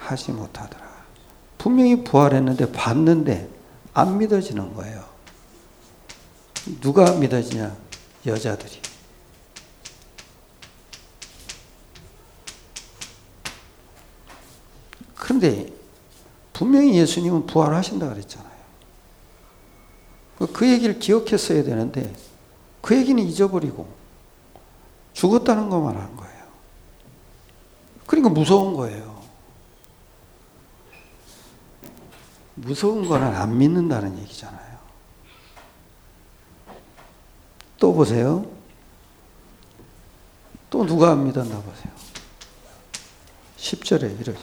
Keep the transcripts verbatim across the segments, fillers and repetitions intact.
하지 못하더라. 분명히 부활했는데 봤는데 안 믿어지는 거예요. 누가 믿어지냐? 여자들이. 그런데 분명히 예수님은 부활하신다 그랬잖아요. 그 얘기를 기억했어야 되는데 그 얘기는 잊어버리고 죽었다는 것만 한 거예요. 그러니까 무서운 거예요. 무서운 거는 안 믿는다는 얘기잖아요. 또 보세요. 또 누가 안 믿었나 보세요. 십 절에 이러죠.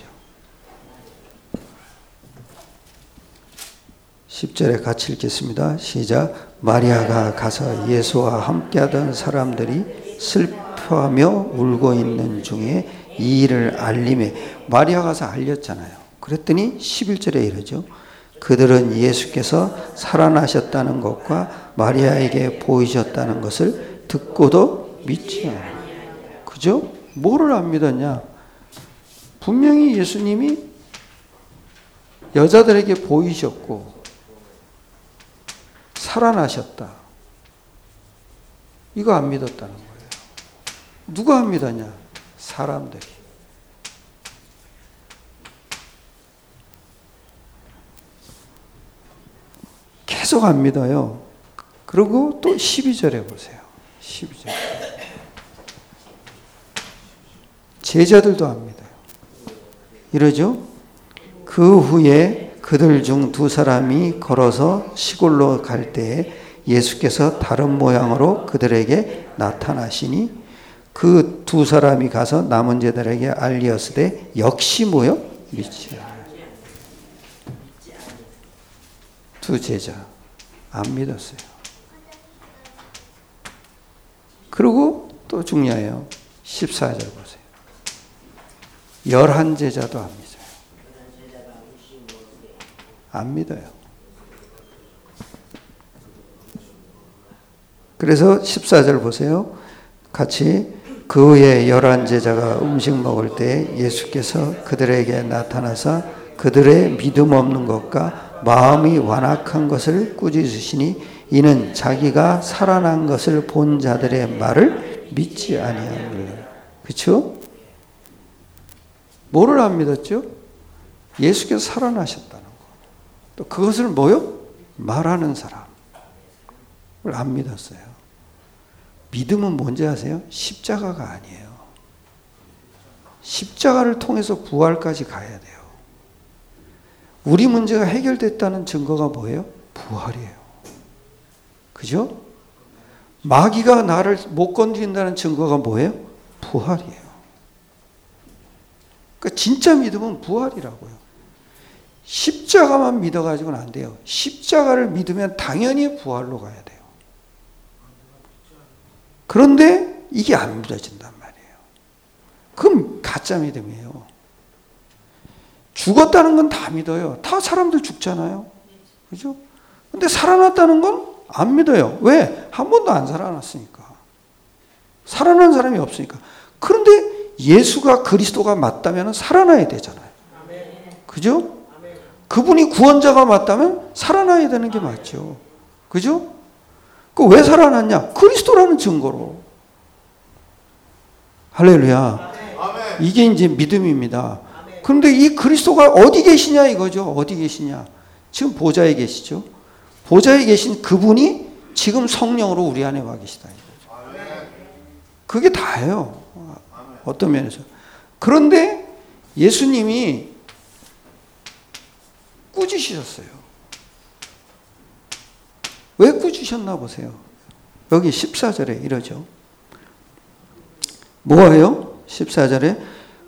십 절에 같이 읽겠습니다. 시작. 마리아가 가서 예수와 함께하던 사람들이 슬퍼하며 울고 있는 중에 이 일을 알림해. 마리아 가서 알렸잖아요. 그랬더니 십일 절에 이러죠. 그들은 예수께서 살아나셨다는 것과 마리아에게 보이셨다는 것을 듣고도 믿지 않아요. 그죠? 뭐를 안 믿었냐? 분명히 예수님이 여자들에게 보이셨고 살아나셨다. 이거 안 믿었다는 거예요. 누가 안 믿었냐? 사람들이. 계속 안 믿어요. 그리고 또 십이 절에 보세요. 십이 절. 제자들도 안 믿어요. 이러죠? 그 후에 그들 중 두 사람이 걸어서 시골로 갈 때에 예수께서 다른 모양으로 그들에게 나타나시니 그 두 사람이 가서 남은 제자들에게 알리었으되 역시 뭐요? 믿지 않아요. 두 제자 안 믿었어요. 그리고 또 중요해요. 십사 절 보세요. 열한 제자도 안 믿어요. 안 믿어요. 그래서 십사 절 보세요. 같이 그 후에 열한 제자가 음식 먹을 때 예수께서 그들에게 나타나사 그들의 믿음 없는 것과 마음이 완악한 것을 꾸짖으시니 이는 자기가 살아난 것을 본 자들의 말을 믿지 아니하느니라. 그렇죠? 뭐를 안 믿었죠? 예수께서 살아나셨다는 거. 또 그것을 뭐요? 말하는 사람을 안 믿었어요. 믿음은 뭔지 아세요? 십자가가 아니에요. 십자가를 통해서 부활까지 가야 돼요. 우리 문제가 해결됐다는 증거가 뭐예요? 부활이에요. 그죠? 마귀가 나를 못 건드린다는 증거가 뭐예요? 부활이에요. 그러니까 진짜 믿음은 부활이라고요. 십자가만 믿어가지고는 안 돼요. 십자가를 믿으면 당연히 부활로 가야 돼요. 그런데 이게 안 믿어진단 말이에요. 그럼 가짜 믿음이에요. 죽었다는 건 다 믿어요. 다 사람들 죽잖아요. 그죠? 근데 살아났다는 건 안 믿어요. 왜? 한 번도 안 살아났으니까. 살아난 사람이 없으니까. 그런데 예수가 그리스도가 맞다면 살아나야 되잖아요. 그죠? 그분이 구원자가 맞다면 살아나야 되는 게 맞죠. 그죠? 그 왜 살아났냐? 그리스도라는 증거로. 할렐루야. 이게 이제 믿음입니다. 그런데 이 그리스도가 어디 계시냐 이거죠. 어디 계시냐. 지금 보좌에 계시죠. 보좌에 계신 그분이 지금 성령으로 우리 안에 와 계시다. 그게 다예요. 어떤 면에서. 그런데 예수님이 꾸짖으셨어요. 왜 꾸짖으셨나 보세요. 여기 십사 절에 이러죠. 뭐예요? 십사 절에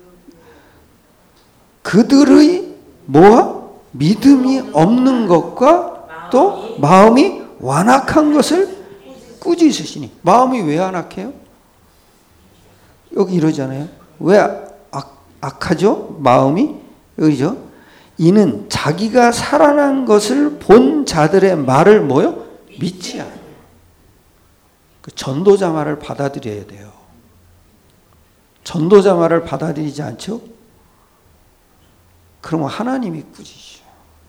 그들의 뭐와? 믿음이 없는 것과 또 마음이 완악한 것을 꾸짖으시니. 마음이 왜 완악해요? 여기 이러잖아요. 왜 악, 악하죠? 마음이 여기죠. 이는 자기가 살아난 것을 본 자들의 말을 뭐요? 믿지 않아요. 그 전도자 말을 받아들여야 돼요. 전도자 말을 받아들이지 않죠? 그러면 하나님이 꾸짖으셔.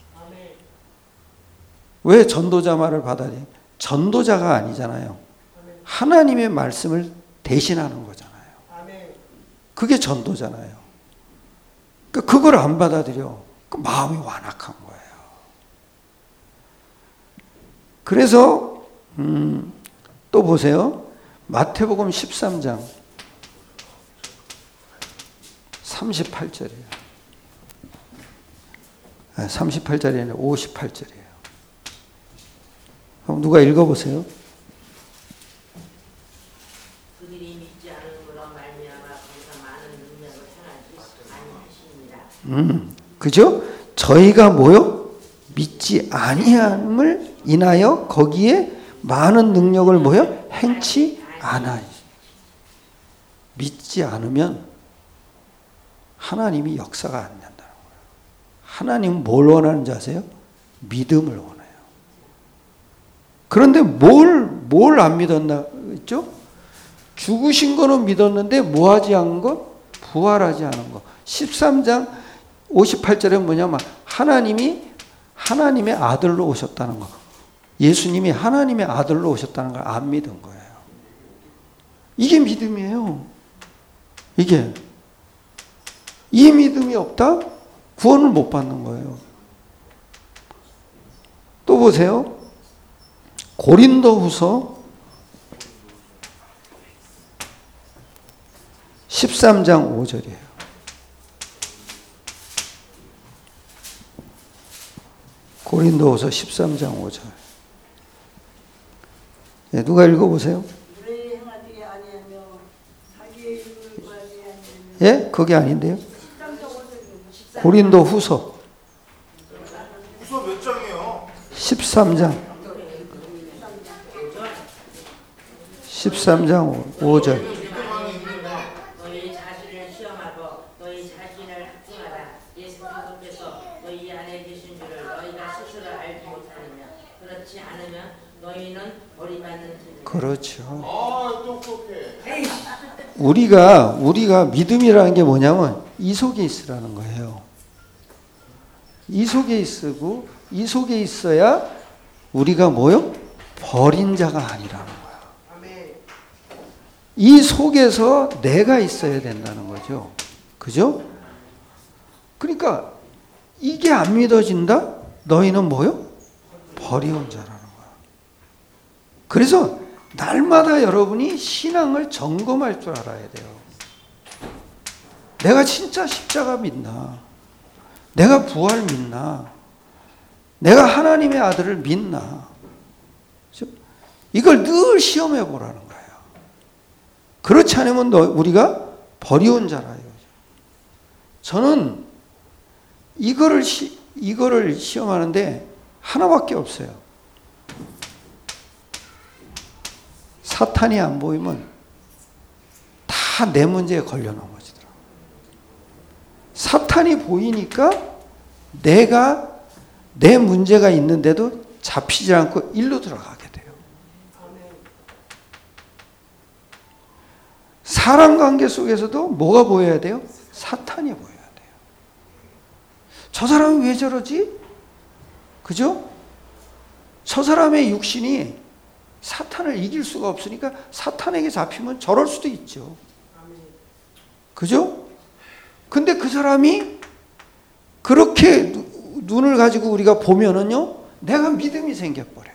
왜 전도자 말을 받아야 돼? 전도자가 아니잖아요. 하나님의 말씀을 대신하는 거잖아요. 그게 전도잖아요. 그러니까 그걸 안 받아들여. 그 마음이 완악한 거예요. 그래서 음, 또 보세요. 마태복음 십삼 장 삼십팔 절이에요. 삼십팔 절이 아니라 오십팔 절이에요. 그럼 누가 읽어보세요. 그들이 믿지 않음으로 말미암아 거기서 많은 능력을 행하지 아니하십니다. 음, 그죠? 저희가 뭐요? 믿지 아니함을 인하여 거기에 많은 능력을 뭐요? 행치 않아. 믿지 않으면 하나님이 역사가 안 된다는 거예요. 하나님은 뭘 원하는지 아세요? 믿음을 원해요. 그런데 뭘, 뭘 안 믿었나 했죠? 죽으신 거는 믿었는데 뭐 하지 않은 것? 부활하지 않은 것. 십삼 장 오십팔 절에 뭐냐면 하나님이 하나님의 아들로 오셨다는 거. 예수님이 하나님의 아들로 오셨다는 걸 안 믿은 거예요. 이게 믿음이에요. 이게. 이 믿음이 없다? 구원을 못 받는 거예요. 또 보세요. 고린도후서 십삼 장 오 절이에요. 고린도후서 십삼 장 오 절. 네, 누가 읽어보세요. 예? 그게 아닌데요. 고린도 후서. 후서 몇 장이에요? 십삼 장. 십삼 장 오 절. 너희 자신을 시험하고 너희 자신을 학증하라. 예수 그리스도께서 너희 안에 계신 줄을 너희가 스스로 알지 못하느냐. 그렇지 않으면 너희는 버림받는 자들. 그렇죠. 아, 똑똑해. 우리가 우리가 믿음이라는 게 뭐냐면 이 속에 있으라는 거예요. 이 속에 있으고 이 속에 있어야 우리가 뭐요? 버린 자가 아니라는 거야. 이 속에서 내가 있어야 된다는 거죠. 그죠? 그러니까 이게 안 믿어진다? 너희는 뭐요? 버리운 자라는 거야. 그래서 날마다 여러분이 신앙을 점검할 줄 알아야 돼요. 내가 진짜 십자가 믿나? 내가 부활 믿나? 내가 하나님의 아들을 믿나? 이걸 늘 시험해 보라는 거예요. 그렇지 않으면 너, 우리가 버리운 자라. 저는 이거를, 시, 이거를 시험하는데 하나밖에 없어요. 사탄이 안 보이면 다 내 문제에 걸려 넘어지더라고요. 사탄이 보이니까 내가 내 문제가 있는데도 잡히지 않고 일로 들어가게 돼요. 사람 관계 속에서도 뭐가 보여야 돼요? 사탄이 보여야 돼요. 저 사람이 왜 저러지? 그죠? 저 사람의 육신이 사탄을 이길 수가 없으니까 사탄에게 잡히면 저럴 수도 있죠. 그죠? 근데 그 사람이 그렇게 눈을 가지고 우리가 보면은요, 내가 믿음이 생겨버려요.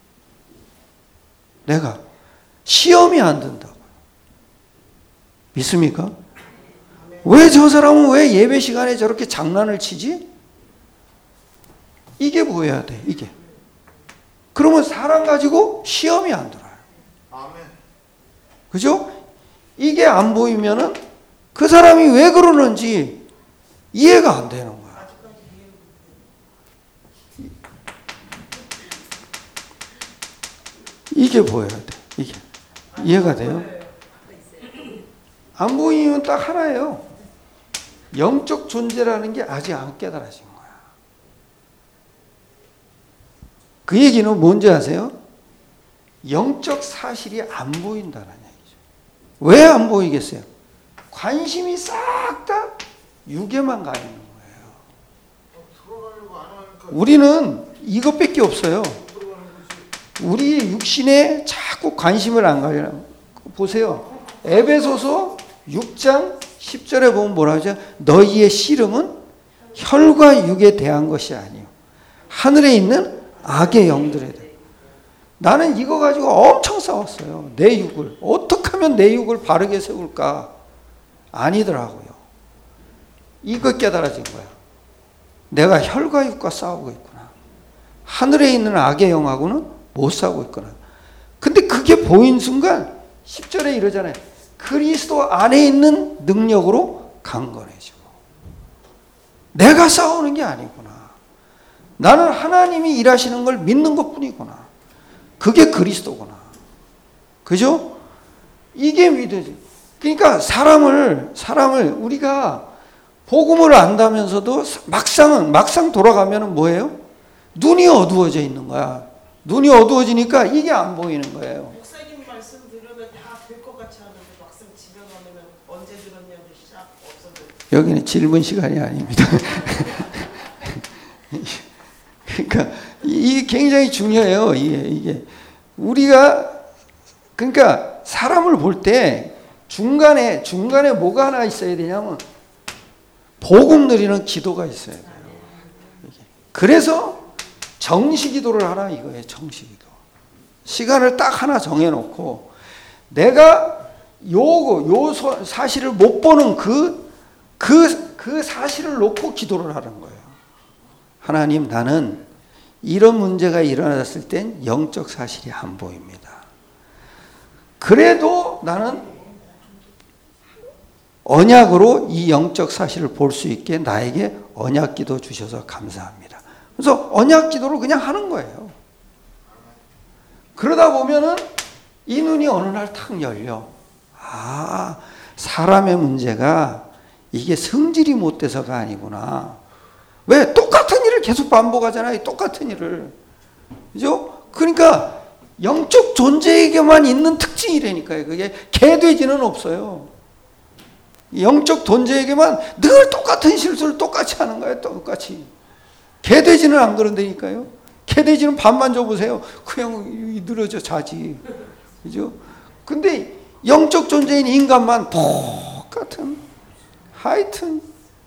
내가 시험이 안 든다고요. 믿습니까? 왜 저 사람은 왜 예배 시간에 저렇게 장난을 치지? 이게 보여야 돼, 이게. 그러면 사람 가지고 시험이 안 들어요. 아멘. 그죠? 이게 안 보이면은 그 사람이 왜 그러는지 이해가 안 되는 거야. 이게 보여야 돼. 이게. 이해가 돼요? 안 보이면 딱 하나예요. 영적 존재라는 게 아직 안 깨달아진 거야. 그 얘기는 뭔지 아세요? 영적 사실이 안 보인다는 얘기죠. 왜 안 보이겠어요? 관심이 싹 다 육에만 가 있는 거예요. 우리는 이것밖에 없어요. 우리 육신에 자꾸 관심을 안 가려고. 보세요. 에베소서 육 장 십 절에 보면 뭐라 하죠? 너희의 씨름은 혈과 육에 대한 것이 아니요 하늘에 있는 악의 영들에 대해. 나는 이거 가지고 엄청 싸웠어요. 내 육을 어떻게 하면 내 육을 바르게 세울까? 아니더라고요. 이거 깨달아진 거야. 내가 혈과 육과 싸우고 있구나. 하늘에 있는 악의 영하고는 못 싸우고 있구나. 근데 그게 보인 순간 십 절에 이러잖아요. 그리스도 안에 있는 능력으로 강건해지고. 내가 싸우는 게 아니구나. 나는 하나님이 일하시는 걸 믿는 것뿐이구나. 그게 그리스도구나. 그죠? 이게 믿어지. 그러니까 사람을 사람을 우리가 복음을 안다면서도 막상은 막상 돌아가면은 뭐예요? 눈이 어두워져 있는 거야. 눈이 어두워지니까 이게 안 보이는 거예요. 목사님 말씀 들으면 다 될 것 같이 하는데 막상 집에 가면 언제 들었냐고 시작 없어도. 여기는 질문 시간이 아닙니다. 그러니까 이게 굉장히 중요해요. 이게 이게 우리가 그러니까 사람을 볼 때 중간에 중간에 뭐가 하나 있어야 되냐면 복음 누리는 기도가 있어야 돼요. 그래서 정시 기도를 하라 이거예요. 정시 기도. 시간을 딱 하나 정해놓고 내가 요거 요 사실을 못 보는 그 그 그 사실을 놓고 기도를 하는 거예요. 하나님, 나는 이런 문제가 일어났을 땐 영적 사실이 안 보입니다. 그래도 나는 언약으로 이 영적 사실을 볼 수 있게 나에게 언약 기도 주셔서 감사합니다. 그래서 언약 기도를 그냥 하는 거예요. 그러다 보면은 이 눈이 어느 날 탁 열려. 아, 사람의 문제가 이게 성질이 못 돼서가 아니구나. 왜? 똑같은 일을 계속 반복하잖아요. 똑같은 일을. 그죠? 그러니까 영적 존재에게만 있는 특징이라니까요. 그게 개돼지는 없어요. 영적 존재에게만 늘 똑같은 실수를 똑같이 하는 거예요. 똑같이. 개돼지는 안 그런다니까요. 개돼지는 밥만 줘보세요. 그냥 늘어져 자지. 그죠? 근데 영적 존재인 인간만 똑같은, 하여튼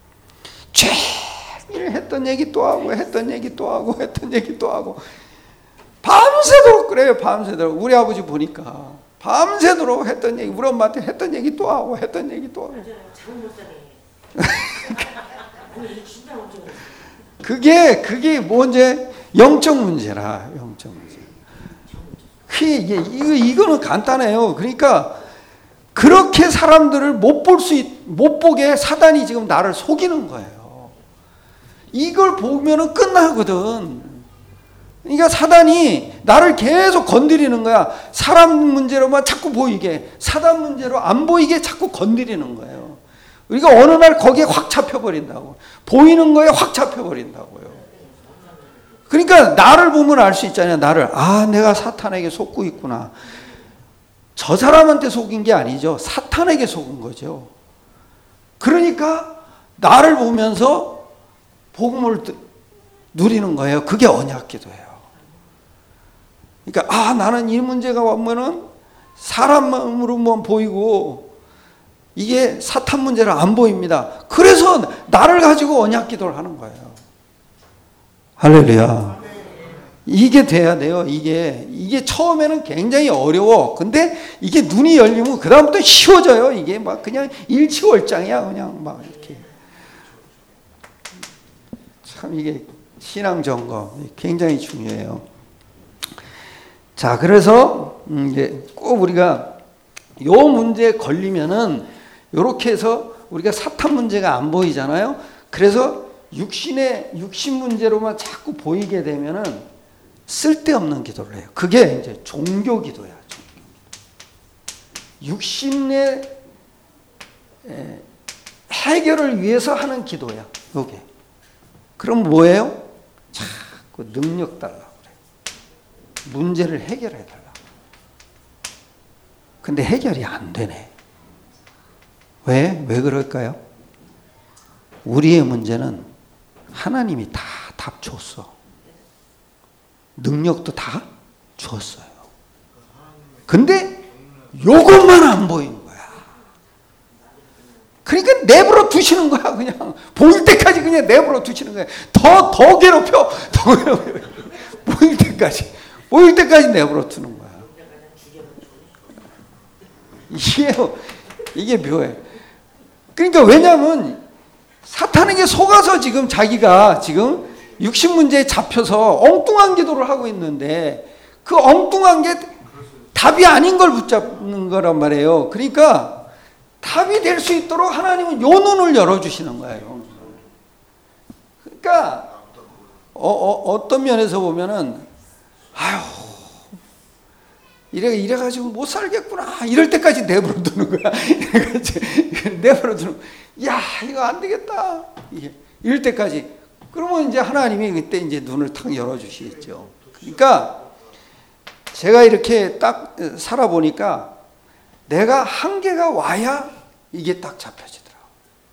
죄일 했던 얘기 또 하고 했던 얘기 또 하고 했던 얘기 또 하고 밤새도록 그래요. 밤새도록. 우리 아버지 보니까 밤새도록 했던 얘기, 우리 엄마한테 했던 얘기 또 하고 했던 얘기 또 하고. 그게 그게 뭔지 영적 문제라. 영적 문제. 그게 이거 이거는 간단해요. 그러니까 그렇게 사람들을 못 볼 수 못 보게 사단이 지금 나를 속이는 거예요. 이걸 보면은 끝나거든. 그러니까 사단이 나를 계속 건드리는 거야. 사람 문제로만 자꾸 보이게, 사단 문제로 안 보이게 자꾸 건드리는 거예요. 우리가 어느 날 거기에 확 잡혀버린다고. 보이는 거에 확 잡혀버린다고요. 그러니까 나를 보면 알 수 있잖아요. 나를. 아, 내가 사탄에게 속고 있구나. 저 사람한테 속인 게 아니죠. 사탄에게 속은 거죠. 그러니까 나를 보면서 복음을 누리는 거예요. 그게 언약 기도예요. 그러니까 아, 나는 이 문제가 오면은 사람으로만 보이고 이게 사탄 문제로 안 보입니다. 그래서 나를 가지고 언약 기도를 하는 거예요. 할렐루야. 이게 돼야 돼요. 이게 이게 처음에는 굉장히 어려워. 근데 이게 눈이 열리면 그 다음부터 쉬워져요. 이게 막 그냥 일치월장이야. 그냥 막 이렇게. 참 이게 신앙 점검 굉장히 중요해요. 자, 그래서 이제 꼭 우리가 요 문제에 걸리면은 요렇게 해서 우리가 사탄 문제가 안 보이잖아요. 그래서 육신의 육신 문제로만 자꾸 보이게 되면은 쓸데없는 기도를 해요. 그게 이제 종교 기도야. 육신의 해결을 위해서 하는 기도야. 요게. 그럼 뭐예요? 자꾸 능력 달라고 그래. 문제를 해결해 달라고. 근데 해결이 안 되네. 왜? 왜 그럴까요? 우리의 문제는 하나님이 다 답 줬어. 능력도 다 줬어요. 근데 요것만 안 보인 거야. 그러니까 내버려 두시는 거야. 그냥 보일 때까지 그냥 내버려 두시는 거야. 더, 더 괴롭혀. 더 괴롭혀. 보일 때까지. 보일 때까지 내버려 두는 거야. 이게, 이게 묘해. 그러니까 왜냐면 사탄에게 속아서 지금 자기가 지금 육신 문제에 잡혀서 엉뚱한 기도를 하고 있는데 그 엉뚱한 게 답이 아닌 걸 붙잡는 거란 말이에요. 그러니까 답이 될 수 있도록 하나님은 요 눈을 열어주시는 거예요. 그러니까 어, 어, 어떤 면에서 보면은 아유 이래 이래가지고 못 살겠구나 이럴 때까지 내버려 두는 거야. 내버려 두는 야 이거 안 되겠다 이럴 때까지. 그러면 이제 하나님이 그때 이제 눈을 탁 열어주시겠죠. 그러니까 제가 이렇게 딱 살아보니까 내가 한계가 와야 이게 딱 잡혀지더라고요.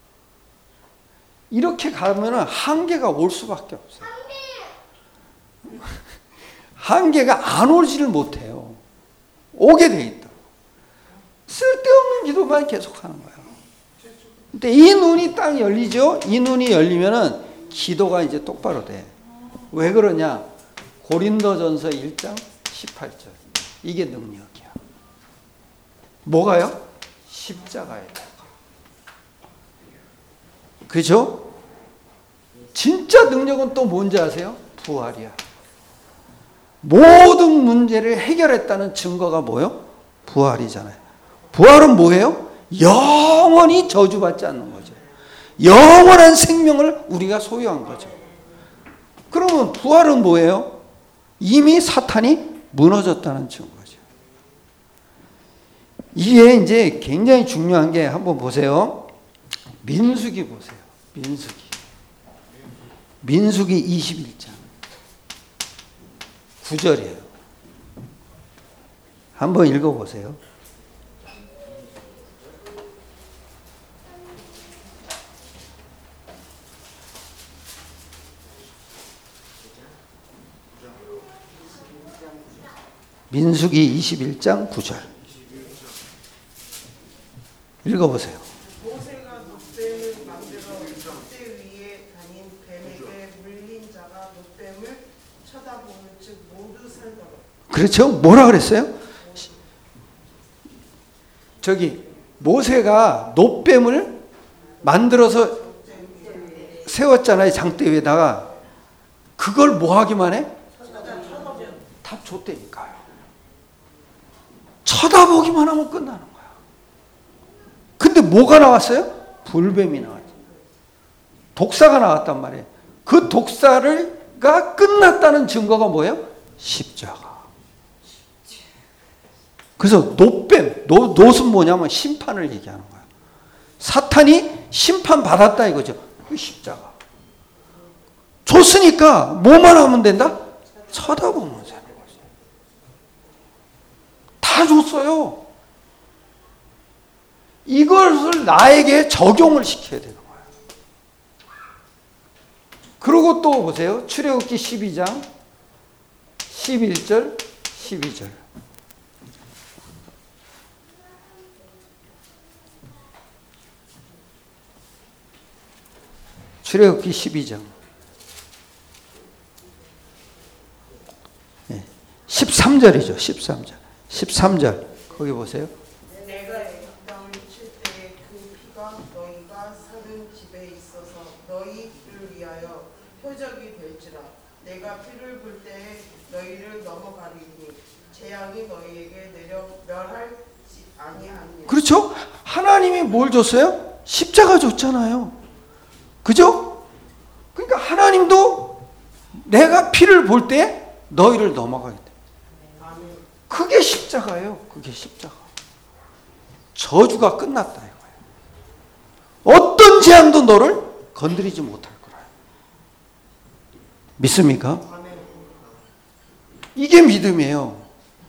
이렇게 가면은 한계가 올 수밖에 없어요. 한계가 안 오지를 못해요. 오게 돼 있다. 쓸데없는 기도만 계속하는 거예요. 근데 이 눈이 딱 열리죠. 이 눈이 열리면은 기도가 이제 똑바로 돼. 왜 그러냐? 고린도전서 일 장 십팔 절. 이게 능력이야. 뭐가요? 십자가예요. 그죠? 진짜 능력은 또 뭔지 아세요? 부활이야. 모든 문제를 해결했다는 증거가 뭐예요? 부활이잖아요. 부활은 뭐예요? 영원히 저주받지 않는 거죠. 영원한 생명을 우리가 소유한 거죠. 그러면 부활은 뭐예요? 이미 사탄이 무너졌다는 증거죠. 이게 이제 굉장히 중요한 게 한번 보세요. 민수기 보세요. 민수기. 민수기 이십일 장. 구 절이에요. 한번 읽어보세요. 민수기 이십일 장 구 절. 읽어보세요. 모세가 놋뱀을 만들어 롯대 위에 다닌 뱀에게 물린 자가 놋뱀을 쳐다보는 즉 모두 살더라. 그렇죠? 뭐라 그랬어요? 저기 모세가 놋뱀을 만들어서 세웠잖아요. 장대 위에다가. 그걸 뭐 하기만 해? 답 줬다니까요. 쳐다보기만 하면 끝나는 거야. 근데 뭐가 나왔어요? 불뱀이 나왔죠. 독사가 나왔단 말이에요. 그 독사가 끝났다는 증거가 뭐예요? 십자가. 그래서 놋뱀, 노, 놋은 뭐냐면 심판을 얘기하는 거야. 사탄이 심판 받았다 이거죠. 그 십자가. 줬으니까 뭐만 하면 된다? 쳐다보면 되는 거죠. 다 줬어요. 이것을 나에게 적용을 시켜야 되는 거예요. 그리고 또 보세요. 출애굽기 십이 장 십일 절 십이 절. 출애굽기 십이 장 네. 십삼 절이죠. 십삼 절. 십삼 절. 거기 보세요. 내가 이 땅을 칠 때에 그 피가 너희가 사는 집에 있어서 너희를 위하여 표적이 될지라. 내가 피를 불 때에 너희를 넘어가리니 재앙이 너희에게 내려 멸하지 아니하니라. 그렇죠? 하나님이 뭘 줬어요? 십자가 줬잖아요. 그죠? 그러니까 하나님도 내가 피를 볼 때 너희를 넘어가게 돼. 그게 십자가예요. 그게 십자가. 저주가 끝났다 이거예요. 어떤 재앙도 너를 건드리지 못할 거라. 믿습니까? 이게 믿음이에요.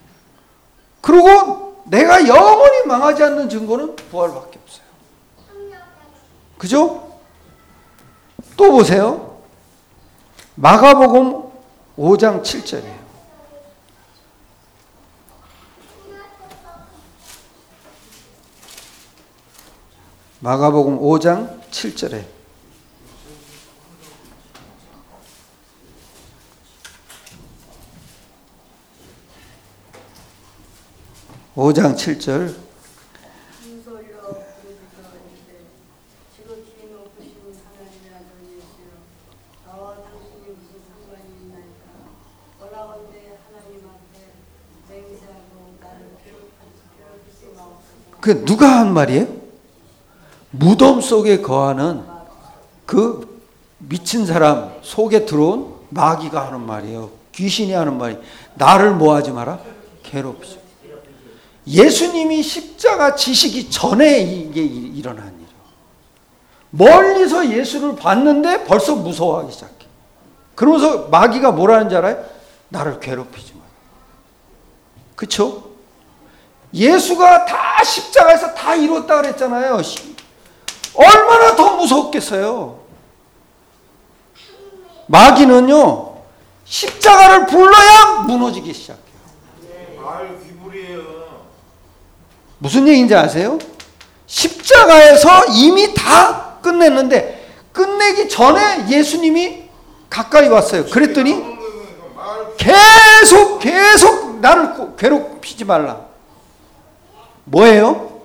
그리고 내가 영원히 망하지 않는 증거는 부활밖에 없어요. 그죠? 또 보세요. 마가복음 오 장 칠 절이에요. 마가복음 오 장 칠 절에 오 장 칠 절 그 누가 한 말이에요? 무덤 속에 거하는 그 미친 사람 속에 들어온 마귀가 하는 말이에요. 귀신이 하는 말이 나를 뭐 하지 마라? 괴롭히지. 예수님이 십자가 지시기 전에 이게 일어난 일이에요. 멀리서 예수를 봤는데 벌써 무서워하기 시작해. 그러면서 마귀가 뭐라는 줄 알아요? 나를 괴롭히지 마. 그쵸? 예수가 다 십자가에서 다 이뤘다 그랬잖아요. 얼마나 더 무섭겠어요. 마귀는요, 십자가를 불러야 무너지기 시작해요. 말 귀불이에요. 무슨 얘기인지 아세요? 십자가에서 이미 다 끝냈는데 끝내기 전에 예수님이 가까이 왔어요. 그랬더니 계속 계속 나를 괴롭히지 말라. 뭐예요?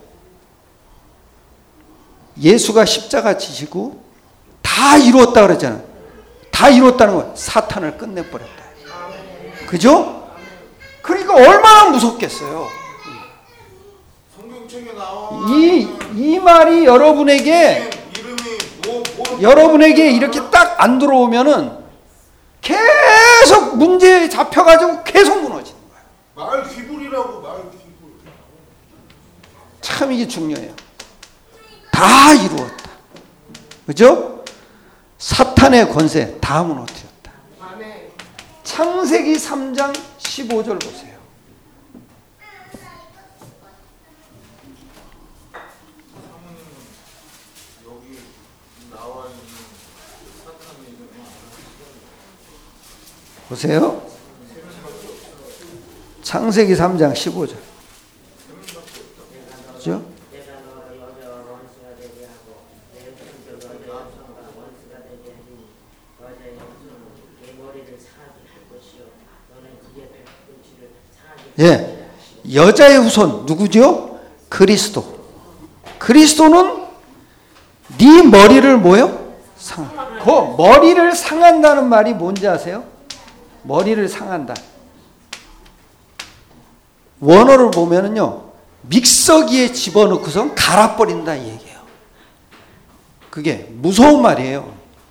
예수가 십자가 지시고 다 이루었다 그랬잖아요. 다 이루었다는 건 사탄을 끝내버렸다. 그죠? 그러니까 얼마나 무섭겠어요. 성경책에 나와. 이, 이 말이 여러분에게 이름이 뭐, 뭐 여러분에게 이렇게 딱 안 들어오면은 계속 문제에 잡혀가지고 계속 무너지는 거예요. 말 귀불이라고. 말 귀불. 참 이게 중요해요. 다 이루었다. 그죠? 사탄의 권세 다 무너뜨렸다. 창세기 삼 장 십오 절 보세요. 여기 나와 있는 사탄의 이름이 보세요. 창세기 삼 장 십오 절. 그죠? 예, 여자의 후손 누구죠? 그리스도. 그리스도는 네 머리를 뭐요? 상. 그 머리를 상한다는 말이 뭔지 아세요? 머리를 상한다. 원어를 보면은요, 믹서기에 집어넣고선 갈아버린다 이 얘기예요. 그게 무서운 말이에요.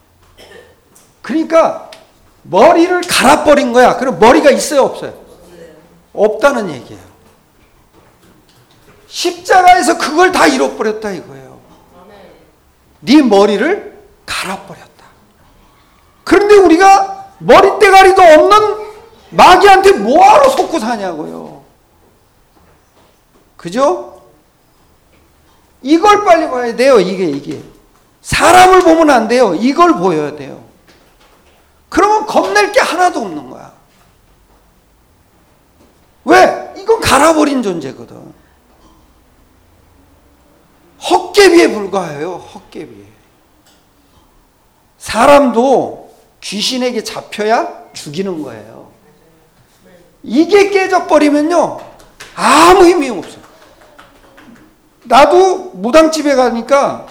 그러니까 머리를 갈아버린 거야. 그럼 머리가 있어요, 없어요? 없다는 얘기예요. 십자가에서 그걸 다 잃어버렸다 이거예요. 네 머리를 갈아버렸다. 그런데 우리가 머리대가리도 없는 마귀한테 뭐하러 속고 사냐고요. 그죠? 이걸 빨리 봐야 돼요. 이게 이게 사람을 보면 안 돼요. 이걸 보여야 돼요. 그러면 겁낼 게 하나도 없는 거야. 왜? 이건 갈아버린 존재거든. 헛개비에 불과해요. 헛개비에. 사람도 귀신에게 잡혀야 죽이는 거예요. 이게 깨져버리면요, 아무 힘이 없어요. 나도 무당집에 가니까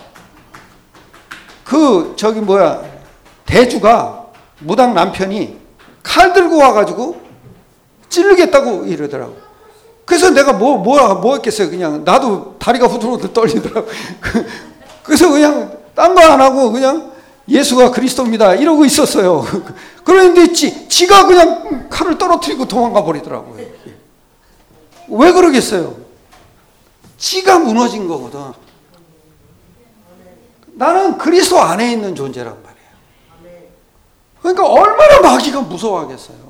그 저기 뭐야 대주가 무당 남편이 칼 들고 와가지고 찌르겠다고 이러더라고. 그래서 내가 뭐, 뭐, 뭐 했겠어요. 그냥 나도 다리가 후들후들 떨리더라고. 그래서 그냥 딴 거 안 하고 그냥 예수가 그리스도입니다 이러고 있었어요. 그런데 지, 지가 그냥 칼을 떨어뜨리고 도망가 버리더라고요. 왜 그러겠어요? 지가 무너진 거거든. 나는 그리스도 안에 있는 존재란 말이에요. 그러니까 얼마나 마귀가 무서워하겠어요.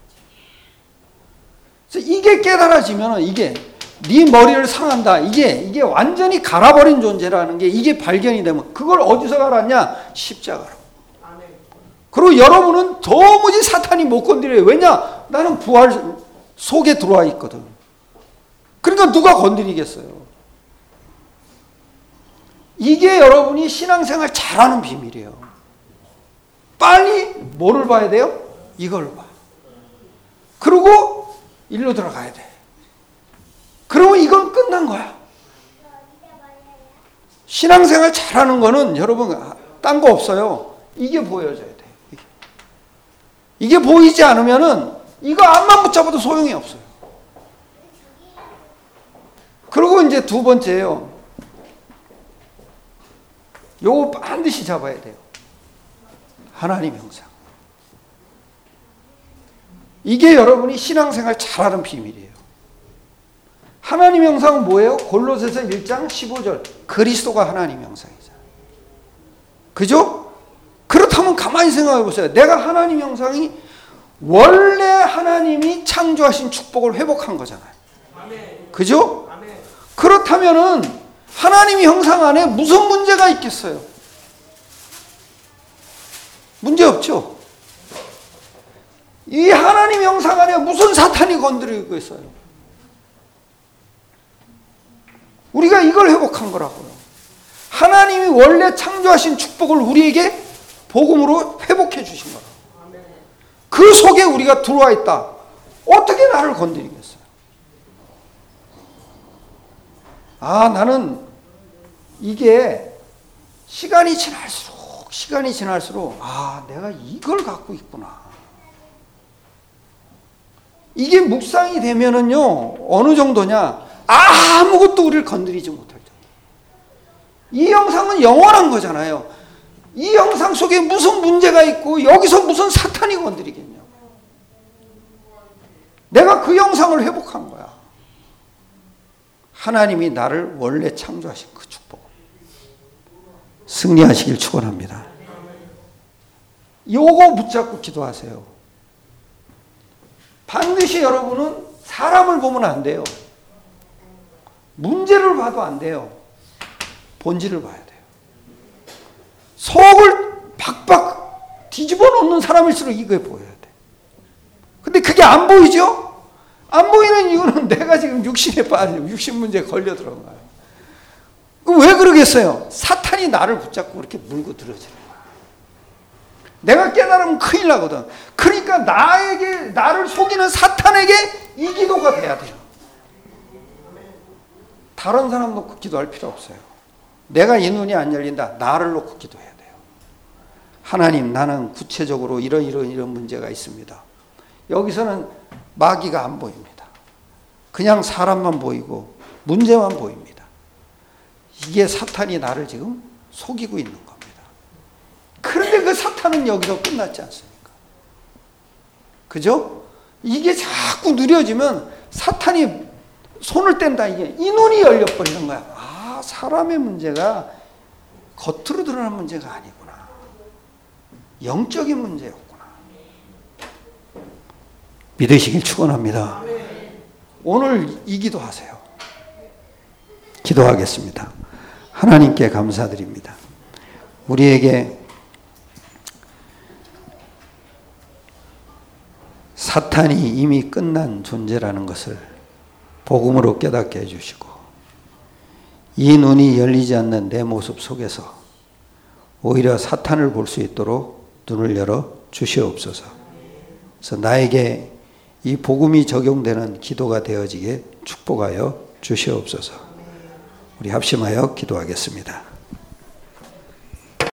그래서 이게 깨달아지면 이게 네 머리를 상한다. 이게 이게 완전히 갈아버린 존재라는 게 이게 발견이 되면 그걸 어디서 갈았냐? 십자가로. 그리고 여러분은 도무지 사탄이 못 건드려요. 왜냐? 나는 부활 속에 들어와 있거든. 그러니까 누가 건드리겠어요? 이게 여러분이 신앙생활 잘하는 비밀이에요. 빨리 뭐를 봐야 돼요? 이걸 봐. 그리고 일로 들어가야 돼. 그러면 이건 끝난 거야. 신앙생활 잘하는 거는 여러분 딴 거 없어요. 이게 보여져야 돼. 이게, 이게 보이지 않으면은 이거 앞만 붙잡아도 소용이 없어요. 그리고 이제 두 번째예요. 요거 반드시 잡아야 돼요. 하나님 형상. 이게 여러분이 신앙생활 잘하는 비밀이에요. 하나님 형상은 뭐예요? 골로새서 일 장 십오 절. 그리스도가 하나님 형상이잖아요. 그죠? 그렇다면 가만히 생각해 보세요. 내가 하나님 형상이 원래 하나님이 창조하신 축복을 회복한 거잖아요. 그죠? 그렇다면은 하나님의 형상 안에 무슨 문제가 있겠어요? 문제 없죠? 이 하나님 형상 안에 무슨 사탄이 건드리고 있어요? 우리가 이걸 회복한 거라고요. 하나님이 원래 창조하신 축복을 우리에게 복음으로 회복해 주신 거라고. 그 속에 우리가 들어와 있다. 어떻게 나를 건드리겠어요? 아, 나는 이게 시간이 지날수록 시간이 지날수록 아, 내가 이걸 갖고 있구나. 이게 묵상이 되면은요, 어느 정도냐, 아무것도 우리를 건드리지 못할 정도. 이 영상은 영원한 거잖아요. 이 영상 속에 무슨 문제가 있고 여기서 무슨 사탄이 건드리겠냐고. 내가 그 영상을 회복한 거야. 하나님이 나를 원래 창조하신 그 축복. 승리하시길 축원합니다. 요거 붙잡고 기도하세요. 반드시 여러분은 사람을 보면 안 돼요. 문제를 봐도 안 돼요. 본질을 봐야 돼요. 속을 박박 뒤집어 놓는 사람일수록 이게 보여야 돼. 근데 그게 안 보이죠? 안 보이는 이유는 내가 지금 육신에 빠지고 육신 문제에 걸려 들어간 거예요. 그럼 왜 그러겠어요? 사탄이 나를 붙잡고 그렇게 물고 들어지는 거야. 내가 깨달으면 큰일 나거든. 그러니까 나에게, 나를 속이는 사탄에게 이 기도가 돼야 돼요. 다른 사람 놓고 기도할 필요 없어요. 내가 이 눈이 안 열린다. 나를 놓고 기도해야 돼요. 하나님, 나는 구체적으로 이런 이런 이런 문제가 있습니다. 여기서는 마귀가 안 보입니다. 그냥 사람만 보이고 문제만 보입니다. 이게 사탄이 나를 지금 속이고 있는 겁니다. 그런데 그 사탄은 여기서 끝났지 않습니까? 그죠? 이게 자꾸 느려지면 사탄이 손을 뗀다. 이게 이 눈이 열려버리는 거야. 아, 사람의 문제가 겉으로 드러나는 문제가 아니구나. 영적인 문제였구나. 믿으시길 축원합니다. 오늘 이 기도하세요. 기도하겠습니다. 하나님께 감사드립니다. 우리에게 사탄이 이미 끝난 존재라는 것을 복음으로 깨닫게 해주시고, 이 눈이 열리지 않는 내 모습 속에서 오히려 사탄을 볼 수 있도록 눈을 열어 주시옵소서. 그래서 나에게 이 복음이 적용되는 기도가 되어지게 축복하여 주시옵소서. 우리 합심하여 기도하겠습니다.